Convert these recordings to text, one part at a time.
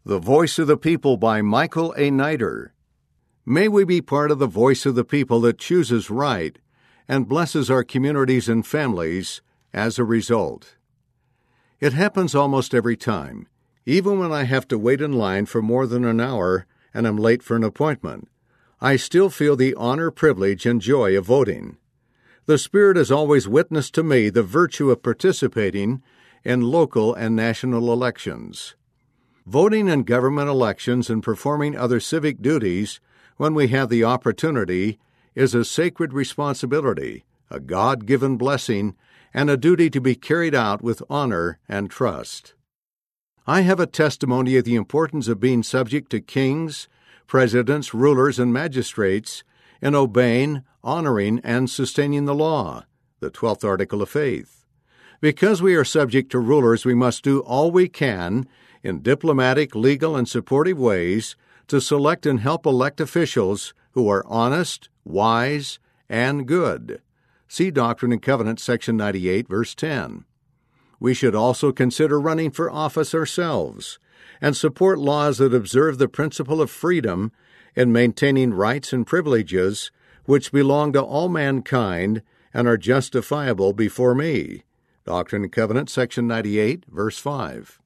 The Voice of the People by Michael A. Niter. May we be part of the voice of the people that chooses right and blesses our communities and families as a result. It happens almost every time, even when I have to wait in line for more than an hour and am late for an appointment. I still feel the honor, privilege, and joy of voting. The Spirit has always witnessed to me the virtue of participating in local and national elections. Voting in government elections and performing other civic duties when we have the opportunity is a sacred responsibility, a God-given blessing, and a duty to be carried out with honor and trust. I have a testimony of the importance of being subject to kings, presidents, rulers, and magistrates in obeying, honoring, and sustaining the law, the 12th article of faith. Because we are subject to rulers, we must do all we can in diplomatic, legal, and supportive ways to select and help elect officials who are honest, wise, and good. See Doctrine and Covenants, section 98, verse 10. We should also consider running for office ourselves and support laws that observe the principle of freedom in maintaining rights and privileges which belong to all mankind and are justifiable before me. Doctrine and Covenants, section 98, verse 5.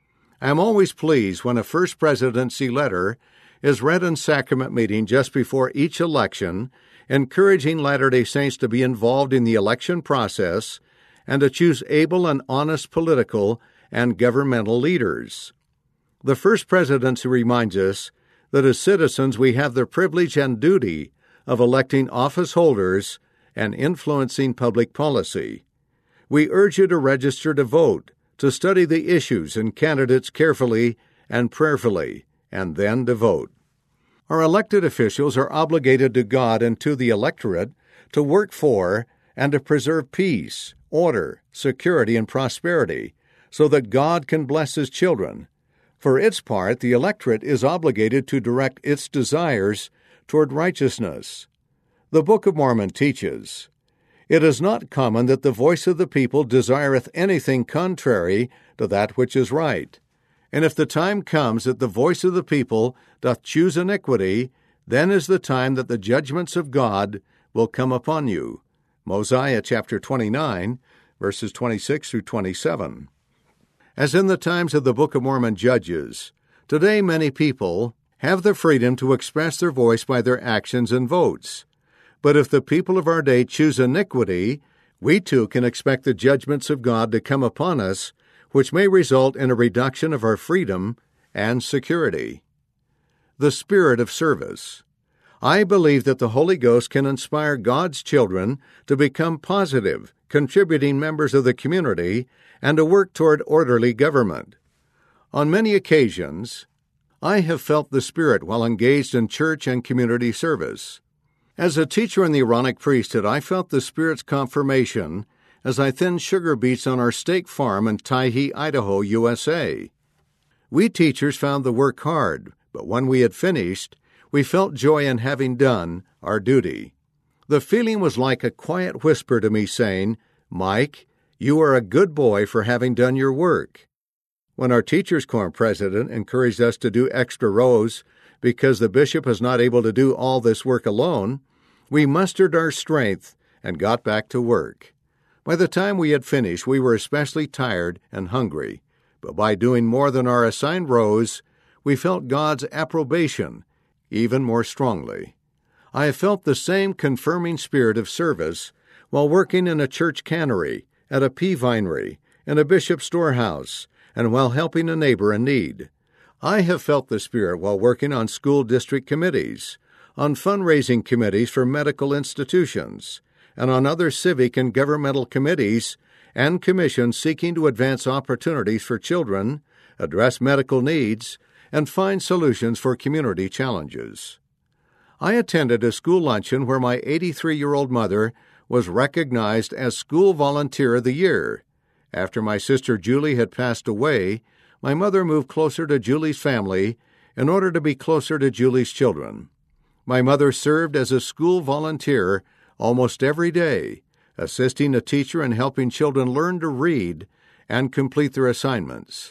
I am always pleased when a First Presidency letter is read in sacrament meeting just before each election, encouraging Latter-day Saints to be involved in the election process and to choose able and honest political and governmental leaders. The First Presidency reminds us that as citizens we have the privilege and duty of electing office holders and influencing public policy. We urge you to register to vote, to study the issues and candidates carefully and prayerfully, and then to vote. Our elected officials are obligated to God and to the electorate to work for and to preserve peace, order, security, and prosperity, so that God can bless His children. For its part, the electorate is obligated to direct its desires toward righteousness. The Book of Mormon teaches, "It is not common that the voice of the people desireth anything contrary to that which is right. And if the time comes that the voice of the people doth choose iniquity, then is the time that the judgments of God will come upon you." Mosiah chapter 29, verses 26 through 27. As in the times of the Book of Mormon judges, today many people have the freedom to express their voice by their actions and votes. But if the people of our day choose iniquity, we too can expect the judgments of God to come upon us, which may result in a reduction of our freedom and security. The spirit of service. I believe that the Holy Ghost can inspire God's children to become positive, contributing members of the community and to work toward orderly government. On many occasions, I have felt the Spirit while engaged in church and community service. As a teacher in the Aaronic priesthood, I felt the Spirit's confirmation as I thinned sugar beets on our steak farm in Tyhee, Idaho, USA. We teachers found the work hard, but when we had finished, we felt joy in having done our duty. The feeling was like a quiet whisper to me saying, "Mike, you are a good boy for having done your work." When our Teachers' Quorum president encouraged us to do extra rows because the bishop was not able to do all this work alone, we mustered our strength and got back to work. By the time we had finished, we were especially tired and hungry, but by doing more than our assigned rows, we felt God's approbation even more strongly. I have felt the same confirming spirit of service while working in a church cannery, at a pea vinery, in a bishop's storehouse, and while helping a neighbor in need. I have felt the Spirit while working on school district committees, on fundraising committees for medical institutions, and on other civic and governmental committees and commissions seeking to advance opportunities for children, address medical needs, and find solutions for community challenges. I attended a school luncheon where my 83-year-old mother was recognized as School Volunteer of the Year. After my sister Julie had passed away, my mother moved closer to Julie's family in order to be closer to Julie's children. My mother served as a school volunteer almost every day, assisting a teacher in helping children learn to read and complete their assignments.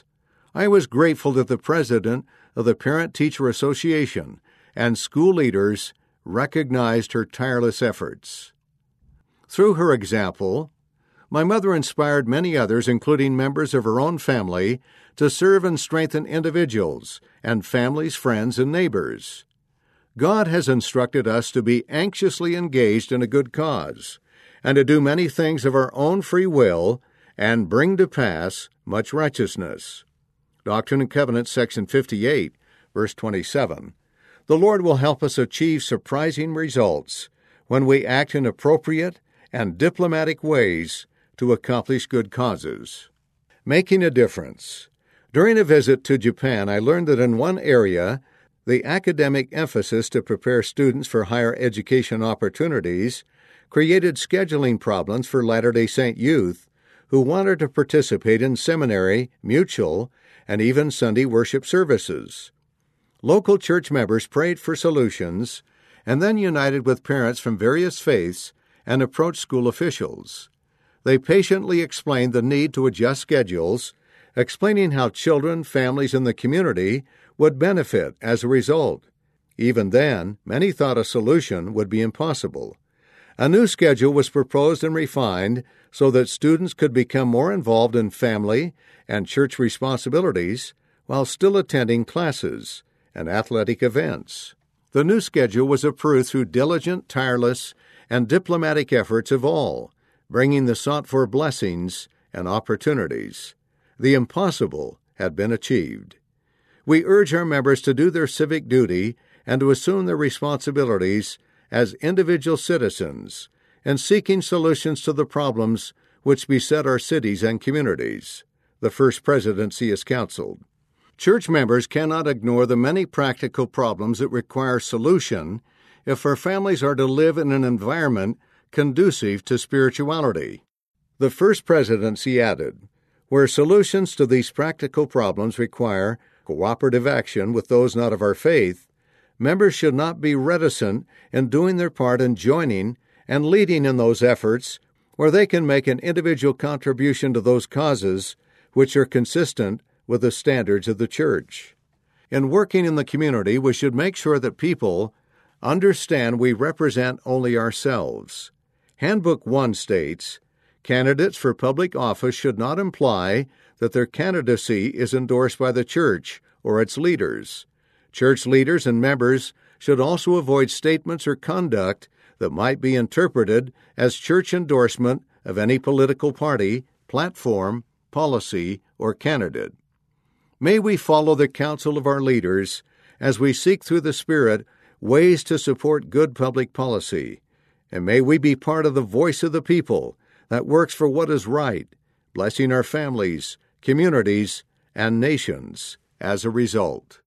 I was grateful that the president of the Parent-Teacher Association and school leaders recognized her tireless efforts. Through her example, my mother inspired many others, including members of her own family, to serve and strengthen individuals and families, friends, and neighbors. God has instructed us to be anxiously engaged in a good cause, and to do many things of our own free will, and bring to pass much righteousness. Doctrine and Covenants, section 58, verse 27. The Lord will help us achieve surprising results when we act in appropriate and diplomatic ways to accomplish good causes. Making a difference. During a visit to Japan, I learned that in one area, the academic emphasis to prepare students for higher education opportunities created scheduling problems for Latter-day Saint youth who wanted to participate in seminary, mutual, and even Sunday worship services. Local church members prayed for solutions and then united with parents from various faiths and approached school officials. They patiently explained the need to adjust schedules, explaining how children, families, and the community would benefit as a result. Even then, many thought a solution would be impossible. A new schedule was proposed and refined so that students could become more involved in family and church responsibilities while still attending classes and athletic events. The new schedule was approved through diligent, tireless, and diplomatic efforts of all, bringing the sought-for blessings and opportunities. The impossible had been achieved. We urge our members to do their civic duty and to assume their responsibilities as individual citizens and seeking solutions to the problems which beset our cities and communities. The First Presidency has counseled. Church members cannot ignore the many practical problems that require solution if our families are to live in an environment conducive to spirituality. The First Presidency added, where solutions to these practical problems require cooperative action with those not of our faith, members should not be reticent in doing their part in joining and leading in those efforts where they can make an individual contribution to those causes which are consistent with the standards of the Church. In working in the community, we should make sure that people understand we represent only ourselves. Handbook 1 states, candidates for public office should not imply that their candidacy is endorsed by the Church or its leaders. Church leaders and members should also avoid statements or conduct that might be interpreted as church endorsement of any political party, platform, policy, or candidate. May we follow the counsel of our leaders as we seek through the Spirit ways to support good public policy, and may we be part of the voice of the people that works for what is right, blessing our families, communities, and nations as a result.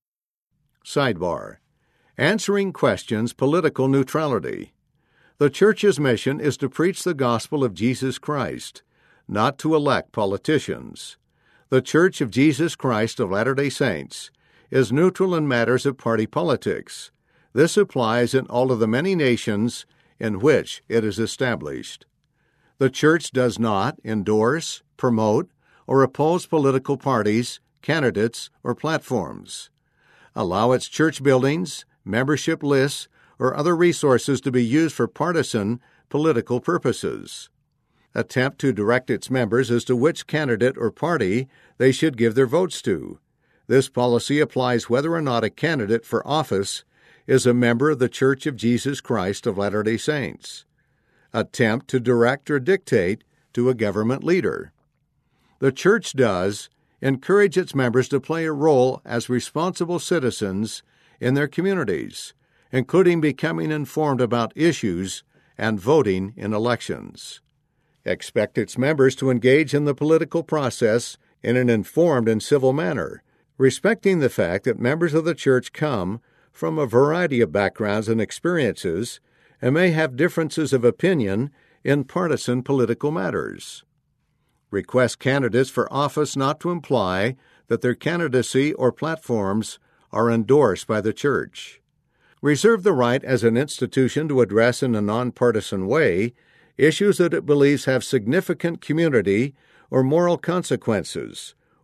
Sidebar. Answering questions, political neutrality. The Church's mission is to preach the gospel of Jesus Christ, not to elect politicians. The Church of Jesus Christ of Latter-day Saints is neutral in matters of party politics. This applies in all of the many nations in which it is established. The Church does not endorse, promote, or oppose political parties, candidates, or platforms. Allow its church buildings, membership lists, or other resources to be used for partisan political purposes. Attempt to direct its members as to which candidate or party they should give their votes to. This policy applies whether or not a candidate for office is a member of the Church of Jesus Christ of Latter-day Saints. Attempt to direct or dictate to a government leader. The Church does encourage its members to play a role as responsible citizens in their communities, including becoming informed about issues and voting in elections. Expect its members to engage in the political process in an informed and civil manner, respecting the fact that members of the Church come from a variety of backgrounds and experiences and may have differences of opinion in partisan political matters. Request candidates for office not to imply that their candidacy or platforms are endorsed by the Church. Reserve the right as an institution to address in a nonpartisan way issues that it believes have significant community or moral consequences,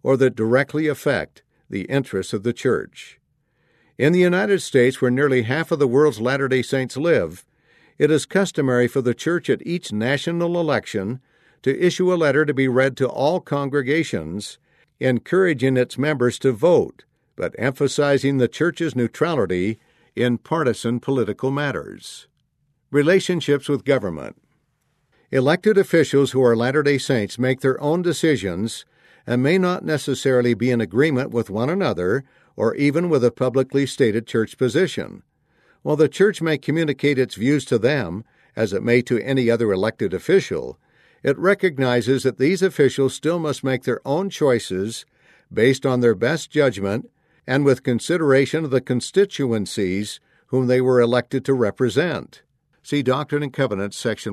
or that directly affect the interests of the church. In the United States, where nearly half of the world's Latter-day Saints live, it is customary for the church at each national election to issue a letter to be read to all congregations, encouraging its members to vote, but emphasizing the church's neutrality in partisan political matters. Relationships with government. Elected officials who are Latter-day Saints make their own decisions and may not necessarily be in agreement with one another or even with a publicly stated church position. While the church may communicate its views to them, as it may to any other elected official, it recognizes that these officials still must make their own choices based on their best judgment and with consideration of the constituencies whom they were elected to represent. See Doctrine and Covenants, section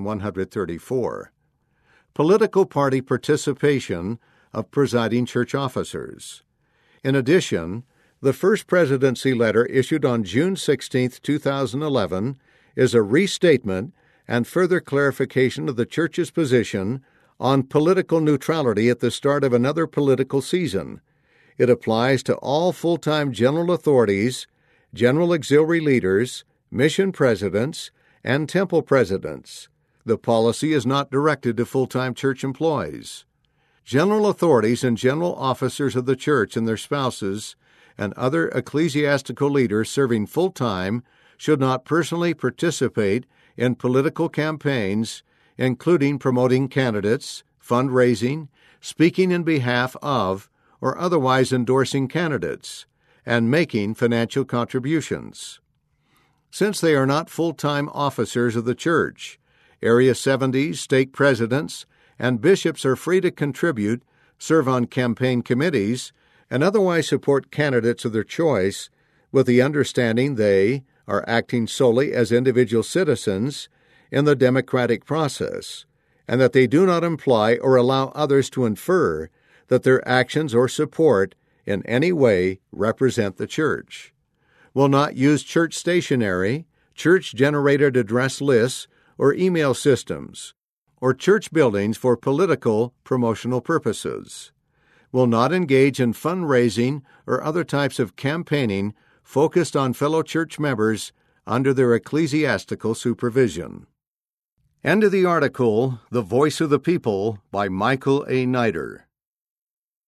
134. Political party participation of presiding church officers. In addition, the First Presidency letter issued on June 16, 2011, is a restatement and further clarification of the Church's position on political neutrality at the start of another political season. It applies to all full-time general authorities, general auxiliary leaders, mission presidents, and temple presidents. The policy is not directed to full-time church employees. General authorities and general officers of the church and their spouses and other ecclesiastical leaders serving full-time should not personally participate in political campaigns, including promoting candidates, fundraising, speaking in behalf of, or otherwise endorsing candidates, and making financial contributions. Since they are not full-time officers of the church, Area 70s, stake presidents, and bishops are free to contribute, serve on campaign committees, and otherwise support candidates of their choice, with the understanding they are acting solely as individual citizens in the democratic process, and that they do not imply or allow others to infer that their actions or support in any way represent the church. Will not use church stationery, church-generated address lists, or email systems, or church buildings for political promotional purposes. Will not engage in fundraising or other types of campaigning focused on fellow church members under their ecclesiastical supervision. End of the article, The Voice of the People by Michael A. Niter.